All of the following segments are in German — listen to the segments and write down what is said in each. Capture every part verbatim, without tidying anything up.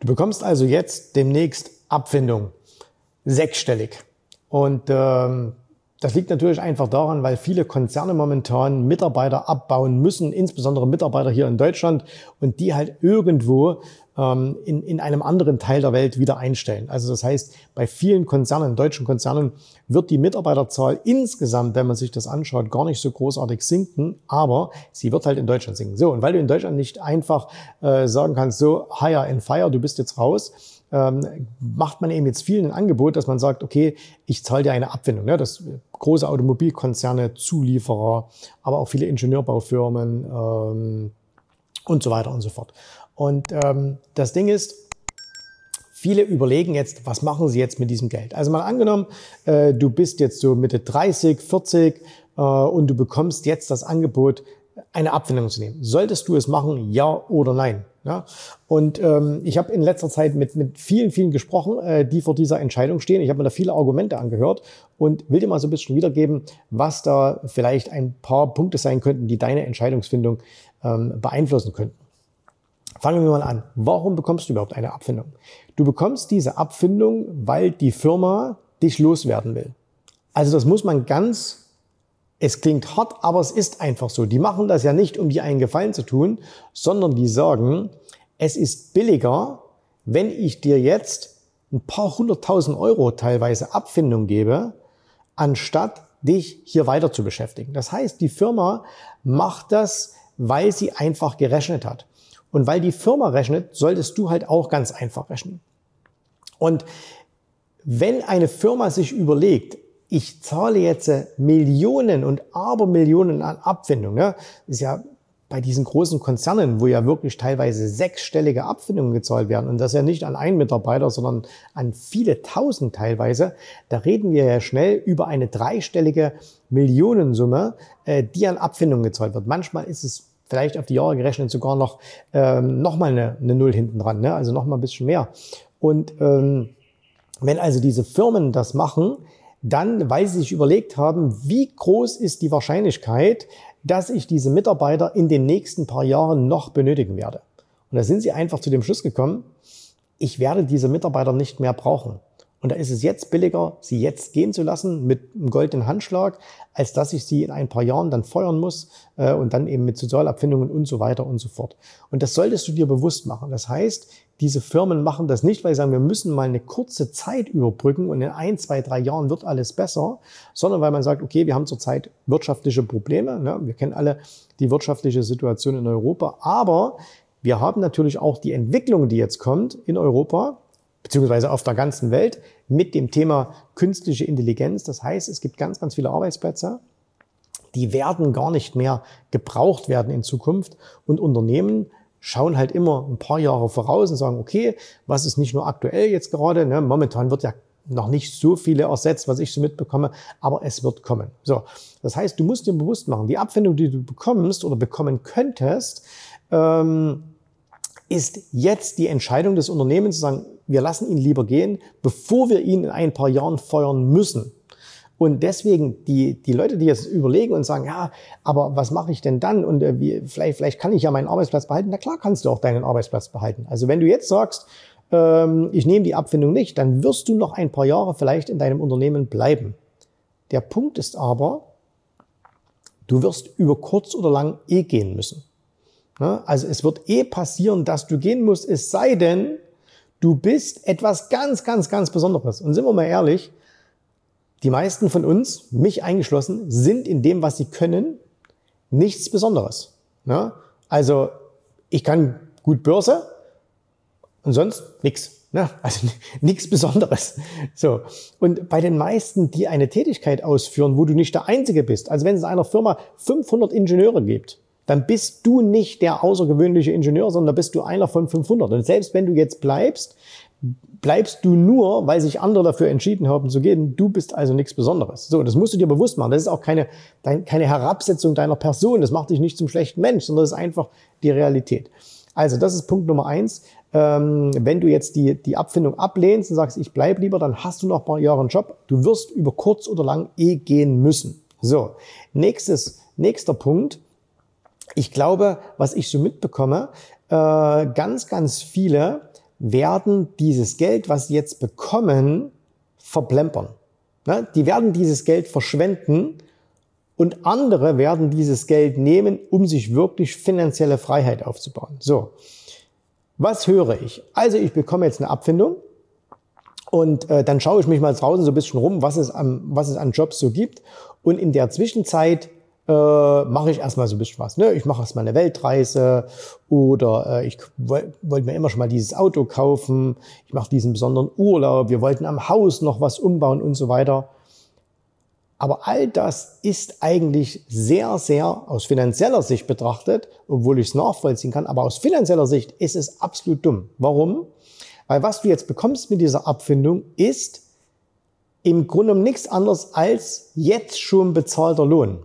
Du bekommst also jetzt demnächst Abfindung, sechsstellig. Und ähm, das liegt natürlich einfach daran, weil viele Konzerne momentan Mitarbeiter abbauen müssen, insbesondere Mitarbeiter hier in Deutschland, und die halt irgendwo ähm, in, in einem anderen Teil der Welt wieder einstellen. Also das heißt, bei vielen Konzernen, deutschen Konzernen, wird die Mitarbeiterzahl insgesamt, wenn man sich das anschaut, gar nicht so großartig sinken, aber sie wird halt in Deutschland sinken. So, und weil du in Deutschland nicht einfach äh, sagen kannst, so, hire and fire, du bist jetzt raus, Ähm, macht man eben jetzt vielen ein Angebot, dass man sagt, okay, ich zahle dir eine Abfindung. Ne? Das große Automobilkonzerne, Zulieferer, aber auch viele Ingenieurbaufirmen ähm, und so weiter und so fort. Und ähm, das Ding ist, viele überlegen jetzt, was machen sie jetzt mit diesem Geld? Also mal angenommen, äh, du bist jetzt so Mitte dreißig, vierzig äh, und du bekommst jetzt das Angebot, eine Abfindung zu nehmen. Solltest du es machen, ja oder nein? Ja? Und ähm, ich habe in letzter Zeit mit, mit vielen, vielen gesprochen, äh, die vor dieser Entscheidung stehen. Ich habe mir da viele Argumente angehört und will dir mal so ein bisschen wiedergeben, was da vielleicht ein paar Punkte sein könnten, die deine Entscheidungsfindung ähm, beeinflussen könnten. Fangen wir mal an. Warum bekommst du überhaupt eine Abfindung? Du bekommst diese Abfindung, weil die Firma dich loswerden will. Also das muss man ganz... Es klingt hart, aber es ist einfach so. Die machen das ja nicht, um dir einen Gefallen zu tun, sondern die sagen, es ist billiger, wenn ich dir jetzt ein paar hunderttausend Euro teilweise Abfindung gebe, anstatt dich hier weiter zu beschäftigen. Das heißt, die Firma macht das, weil sie einfach gerechnet hat. Und weil die Firma rechnet, solltest du halt auch ganz einfach rechnen. Und wenn eine Firma sich überlegt, ich zahle jetzt Millionen und Abermillionen an Abfindung. Ne? Das ist ja bei diesen großen Konzernen, wo ja wirklich teilweise sechsstellige Abfindungen gezahlt werden. Und das ja nicht an einen Mitarbeiter, sondern an viele Tausend teilweise. Da reden wir ja schnell über eine dreistellige Millionensumme, äh, die an Abfindungen gezahlt wird. Manchmal ist es vielleicht auf die Jahre gerechnet sogar noch, ähm, noch mal eine, eine Null hinten dran. Ne? Also noch mal ein bisschen mehr. Und ähm, wenn also diese Firmen das machen, dann, weil sie sich überlegt haben, wie groß ist die Wahrscheinlichkeit, dass ich diese Mitarbeiter in den nächsten paar Jahren noch benötigen werde. Und da sind sie einfach zu dem Schluss gekommen, ich werde diese Mitarbeiter nicht mehr brauchen. Und da ist es jetzt billiger, sie jetzt gehen zu lassen mit einem goldenen Handschlag, als dass ich sie in ein paar Jahren dann feuern muss äh, und dann eben mit Sozialabfindungen und so weiter und so fort. Und das solltest du dir bewusst machen. Das heißt, diese Firmen machen das nicht, weil sie sagen, wir müssen mal eine kurze Zeit überbrücken und in ein, zwei, drei Jahren wird alles besser, sondern weil man sagt, okay, wir haben zurzeit wirtschaftliche Probleme. Ne? Wir kennen alle die wirtschaftliche Situation in Europa, aber wir haben natürlich auch die Entwicklung, die jetzt kommt in Europa, beziehungsweise auf der ganzen Welt, mit dem Thema künstliche Intelligenz. Das heißt, es gibt ganz, ganz viele Arbeitsplätze, die werden gar nicht mehr gebraucht werden in Zukunft. Und Unternehmen schauen halt immer ein paar Jahre voraus und sagen, okay, was ist nicht nur aktuell jetzt gerade, ne? Momentan wird ja noch nicht so viele ersetzt, was ich so mitbekomme, aber es wird kommen. So, das heißt, du musst dir bewusst machen, die Abfindung, die du bekommst oder bekommen könntest, ähm, ist jetzt die Entscheidung des Unternehmens zu sagen, wir lassen ihn lieber gehen, bevor wir ihn in ein paar Jahren feuern müssen. Und deswegen die, die Leute, die jetzt überlegen und sagen, ja, aber was mache ich denn dann? Und äh, wie, vielleicht, vielleicht kann ich ja meinen Arbeitsplatz behalten. Na klar kannst du auch deinen Arbeitsplatz behalten. Also wenn du jetzt sagst, ähm, ich nehme die Abfindung nicht, dann wirst du noch ein paar Jahre vielleicht in deinem Unternehmen bleiben. Der Punkt ist aber, du wirst über kurz oder lang eh gehen müssen. Ne? Also es wird eh passieren, dass du gehen musst, es sei denn, du bist etwas ganz, ganz, ganz Besonderes. Und sind wir mal ehrlich, die meisten von uns, mich eingeschlossen, sind in dem, was sie können, nichts Besonderes. Ne? Also ich kann gut Börse und sonst nichts. Ne? Also nichts Besonderes. So. Und bei den meisten, die eine Tätigkeit ausführen, wo du nicht der Einzige bist, also wenn es in einer Firma fünfhundert Ingenieure gibt, dann bist du nicht der außergewöhnliche Ingenieur, sondern da bist du einer von fünfhundert. Und selbst wenn du jetzt bleibst, bleibst du nur, weil sich andere dafür entschieden haben zu gehen. Du bist also nichts Besonderes. So, das musst du dir bewusst machen. Das ist auch keine, keine Herabsetzung deiner Person. Das macht dich nicht zum schlechten Mensch, sondern das ist einfach die Realität. Also das ist Punkt Nummer eins. Ähm, wenn du jetzt die, die Abfindung ablehnst und sagst, ich bleib lieber, dann hast du noch ein paar Jahre einen Job. Du wirst über kurz oder lang eh gehen müssen. So, nächstes, nächster Punkt. Ich glaube, was ich so mitbekomme, äh, ganz, ganz viele werden dieses Geld, was sie jetzt bekommen, verplempern. Ne? Die werden dieses Geld verschwenden und andere werden dieses Geld nehmen, um sich wirklich finanzielle Freiheit aufzubauen. So, was höre ich? Also ich bekomme jetzt eine Abfindung und äh, dann schaue ich mich mal draußen so ein bisschen rum, was es, am, was es an Jobs so gibt. Und in der Zwischenzeit äh, mache ich erstmal so ein bisschen was. Ne? Ich mache erstmal eine Weltreise oder äh, ich wollte mir immer schon mal dieses Auto kaufen. Ich mache diesen besonderen Urlaub. Wir wollten am Haus noch was umbauen und so weiter. Aber all das ist eigentlich sehr, sehr aus finanzieller Sicht betrachtet, obwohl ich es nachvollziehen kann, aber aus finanzieller Sicht ist es absolut dumm. Warum? Weil was du jetzt bekommst mit dieser Abfindung ist im Grunde genommen nichts anderes als jetzt schon bezahlter Lohn.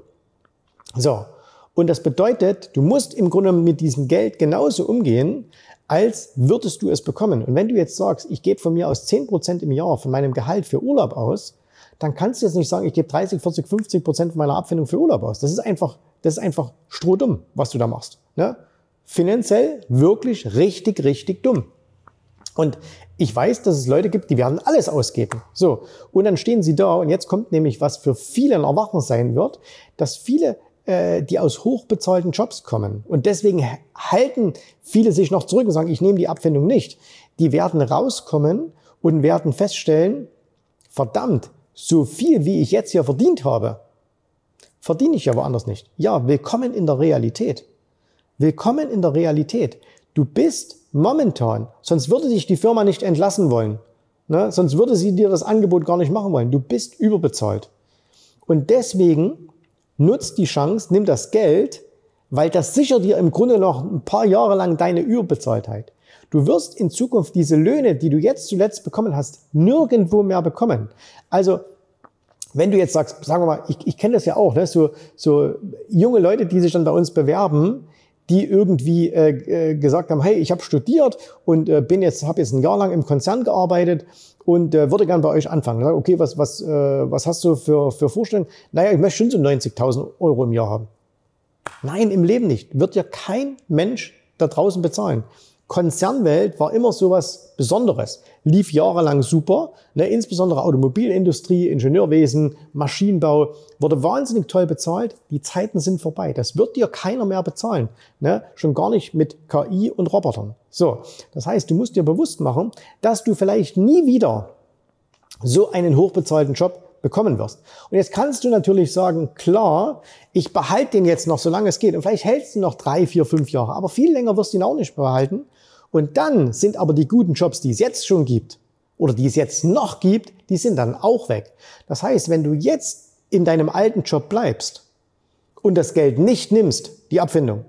So, und das bedeutet, du musst im Grunde genommen mit diesem Geld genauso umgehen, als würdest du es bekommen. Und wenn du jetzt sagst, ich gebe von mir aus zehn Prozent im Jahr von meinem Gehalt für Urlaub aus, dann kannst du jetzt nicht sagen, ich gebe dreißig, vierzig, fünfzig Prozent von meiner Abfindung für Urlaub aus. Das ist einfach, das ist einfach strohdumm, was du da machst. Ne? Finanziell wirklich richtig, richtig dumm. Und ich weiß, dass es Leute gibt, die werden alles ausgeben. So. Und dann stehen sie da und jetzt kommt nämlich, was für viele ein Erwachen sein wird, dass viele, äh, die aus hochbezahlten Jobs kommen und deswegen halten viele sich noch zurück und sagen, ich nehme die Abfindung nicht. Die werden rauskommen und werden feststellen, verdammt, so viel, wie ich jetzt hier verdient habe, verdiene ich ja woanders nicht. Ja, willkommen in der Realität. Willkommen in der Realität. Du bist momentan, sonst würde dich die Firma nicht entlassen wollen. Ne? Sonst würde sie dir das Angebot gar nicht machen wollen. Du bist überbezahlt. Und deswegen nutzt die Chance, nimm das Geld, weil das sichert dir im Grunde noch ein paar Jahre lang deine Überbezahltheit. Du wirst in Zukunft diese Löhne, die du jetzt zuletzt bekommen hast, nirgendwo mehr bekommen. Also, wenn du jetzt sagst, sagen wir mal, ich, ich kenne das ja auch, ne, so, so junge Leute, die sich dann bei uns bewerben, die irgendwie äh, gesagt haben, hey, ich habe studiert und äh, bin jetzt, habe jetzt ein Jahr lang im Konzern gearbeitet und äh, würde gern bei euch anfangen. Okay, was, was, äh, was hast du für, für Vorstellungen? Naja, ich möchte schon so neunzigtausend Euro im Jahr haben. Nein, im Leben nicht. Wird ja kein Mensch da draußen bezahlen. Konzernwelt war immer sowas Besonderes. Lief jahrelang super, ne, insbesondere Automobilindustrie, Ingenieurwesen, Maschinenbau, wurde wahnsinnig toll bezahlt. Die Zeiten sind vorbei. Das wird dir keiner mehr bezahlen. Ne? Schon gar nicht mit K I und Robotern. So, das heißt, du musst dir bewusst machen, dass du vielleicht nie wieder so einen hochbezahlten Job bekommen wirst. Und jetzt kannst du natürlich sagen, klar, ich behalte den jetzt noch, solange es geht. Und vielleicht hältst du noch drei, vier, fünf Jahre. Aber viel länger wirst du ihn auch nicht behalten. Und dann sind aber die guten Jobs, die es jetzt schon gibt oder die es jetzt noch gibt, die sind dann auch weg. Das heißt, wenn du jetzt in deinem alten Job bleibst und das Geld nicht nimmst, die Abfindung,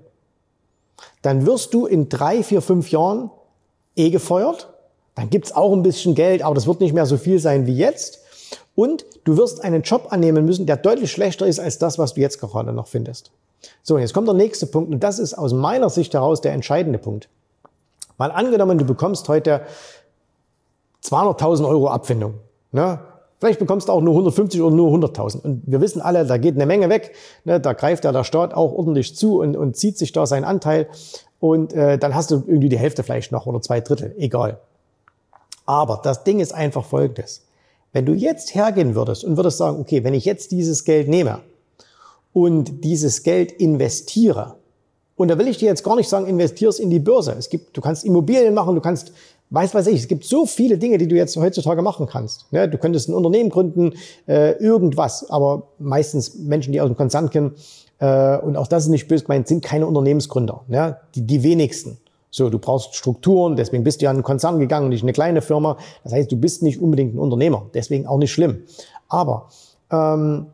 dann wirst du in drei, vier, fünf Jahren eh gefeuert. Dann gibt's auch ein bisschen Geld, aber das wird nicht mehr so viel sein wie jetzt. Und du wirst einen Job annehmen müssen, der deutlich schlechter ist als das, was du jetzt gerade noch findest. So, und jetzt kommt der nächste Punkt und das ist aus meiner Sicht heraus der entscheidende Punkt. Mal angenommen, du bekommst heute zweihunderttausend Euro Abfindung. Ne? Vielleicht bekommst du auch nur hundertfünfzig oder nur hunderttausend. Und wir wissen alle, da geht eine Menge weg. Ne? Da greift ja der Staat auch ordentlich zu und, und zieht sich da seinen Anteil. Und äh, dann hast du irgendwie die Hälfte vielleicht noch oder zwei Drittel. Egal. Aber das Ding ist einfach Folgendes. Wenn du jetzt hergehen würdest und würdest sagen, okay, wenn ich jetzt dieses Geld nehme und dieses Geld investiere, und da will ich dir jetzt gar nicht sagen, investier es in die Börse. Es gibt, du kannst Immobilien machen, du kannst, weiß weiß ich, es gibt so viele Dinge, die du jetzt heutzutage machen kannst. Ja, du könntest ein Unternehmen gründen, äh, irgendwas, aber meistens Menschen, die aus dem Konzern kommen, äh, und auch das ist nicht böse gemeint, sind keine Unternehmensgründer, ja, die, die wenigsten. So, du brauchst Strukturen, deswegen bist du ja in einen Konzern gegangen, nicht eine kleine Firma. Das heißt, du bist nicht unbedingt ein Unternehmer, deswegen auch nicht schlimm. Aber ähm,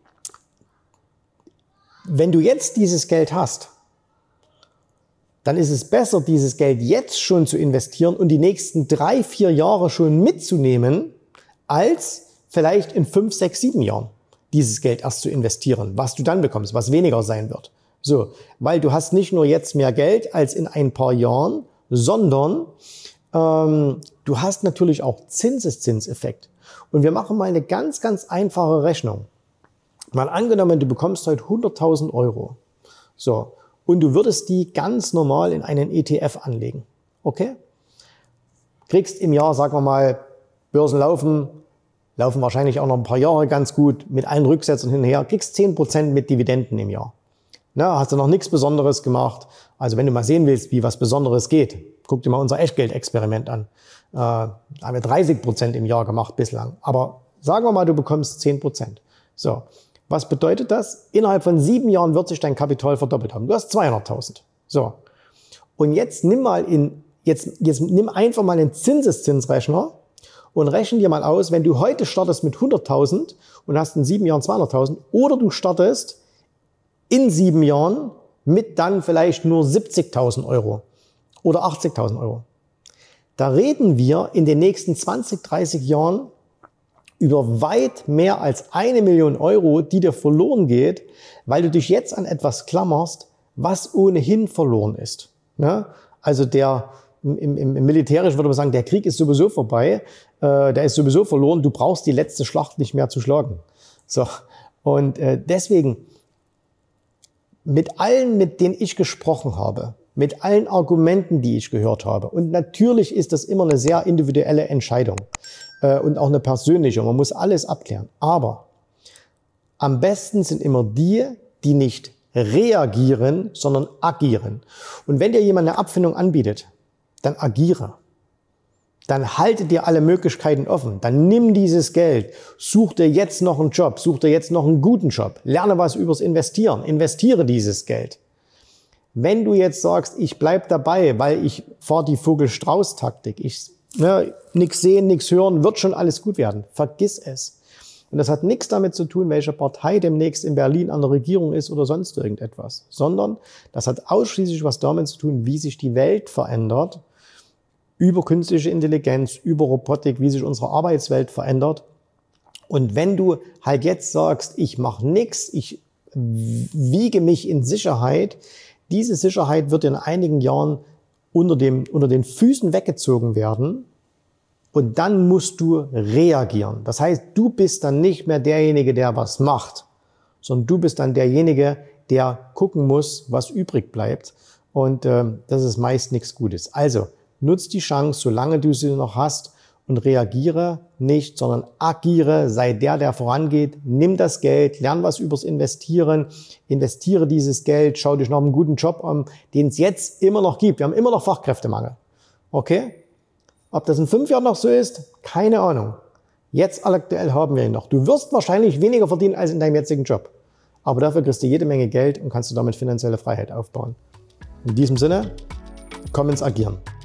wenn du jetzt dieses Geld hast, dann ist es besser, dieses Geld jetzt schon zu investieren und die nächsten drei, vier Jahre schon mitzunehmen, als vielleicht in fünf, sechs, sieben Jahren dieses Geld erst zu investieren, was du dann bekommst, was weniger sein wird. So, weil du hast nicht nur jetzt mehr Geld als in ein paar Jahren, sondern ähm, du hast natürlich auch Zinseszinseffekt. Und wir machen mal eine ganz, ganz einfache Rechnung. Mal angenommen, du bekommst heute hunderttausend Euro. So. Und du würdest die ganz normal in einen E T F anlegen. Okay? kriegst im Jahr, sagen wir mal, Börsen laufen, laufen wahrscheinlich auch noch ein paar Jahre ganz gut, mit allen Rücksätzen hin und her, kriegst zehn Prozent mit Dividenden im Jahr. Na, hast du noch nichts Besonderes gemacht. Also wenn du mal sehen willst, wie was Besonderes geht, guck dir mal unser Echtgeld-Experiment an. Äh, da haben wir dreißig Prozent im Jahr gemacht bislang. Aber sagen wir mal, du bekommst zehn Prozent. So, was bedeutet das? Innerhalb von sieben Jahren wird sich dein Kapital verdoppelt haben. Du hast zweihunderttausend. So, und jetzt nimm mal in, jetzt, jetzt nimm einfach mal einen Zinseszinsrechner und rechne dir mal aus, wenn du heute startest mit hunderttausend und hast in sieben Jahren zweihunderttausend, oder du startest in sieben Jahren mit dann vielleicht nur siebzigtausend Euro oder achtzigtausend Euro. Da reden wir in den nächsten zwanzig, dreißig Jahren über weit mehr als eine Million Euro, die dir verloren geht, weil du dich jetzt an etwas klammerst, was ohnehin verloren ist. Ne? Also der, im, im, im Militärischen würde man sagen, der Krieg ist sowieso vorbei, äh, der ist sowieso verloren, du brauchst die letzte Schlacht nicht mehr zu schlagen. So. Und äh, deswegen, mit allen, mit denen ich gesprochen habe, mit allen Argumenten, die ich gehört habe, und natürlich ist das immer eine sehr individuelle Entscheidung äh, und auch eine persönliche, man muss alles abklären, aber am besten sind immer die, die nicht reagieren, sondern agieren. Und wenn dir jemand eine Abfindung anbietet, dann agiere. Dann halte dir alle Möglichkeiten offen. Dann nimm dieses Geld, such dir jetzt noch einen Job, such dir jetzt noch einen guten Job, lerne was übers Investieren, investiere dieses Geld. Wenn du jetzt sagst, ich bleib dabei, weil ich fahre die Vogel-Strauß-Taktik, ich ne, nichts sehen, nichts hören, wird schon alles gut werden, vergiss es. Und das hat nichts damit zu tun, welche Partei demnächst in Berlin an der Regierung ist oder sonst irgendetwas, sondern das hat ausschließlich was damit zu tun, wie sich die Welt verändert, über künstliche Intelligenz, über Robotik, wie sich unsere Arbeitswelt verändert. Und wenn du halt jetzt sagst, ich mache nichts, ich wiege mich in Sicherheit, diese Sicherheit wird in einigen Jahren unter, dem, unter den Füßen weggezogen werden. Und dann musst du reagieren. Das heißt, du bist dann nicht mehr derjenige, der was macht, sondern du bist dann derjenige, der gucken muss, was übrig bleibt. Und äh, das ist meist nichts Gutes. Also nutz die Chance, solange du sie noch hast, und reagiere nicht, sondern agiere, sei der, der vorangeht. Nimm das Geld, lern was übers Investieren, investiere dieses Geld, schau dich nach einem guten Job an, den es jetzt immer noch gibt. Wir haben immer noch Fachkräftemangel. Okay? Ob das in fünf Jahren noch so ist, keine Ahnung. Jetzt aktuell haben wir ihn noch. Du wirst wahrscheinlich weniger verdienen als in deinem jetzigen Job. Aber dafür kriegst du jede Menge Geld und kannst du damit finanzielle Freiheit aufbauen. In diesem Sinne, komm ins Agieren.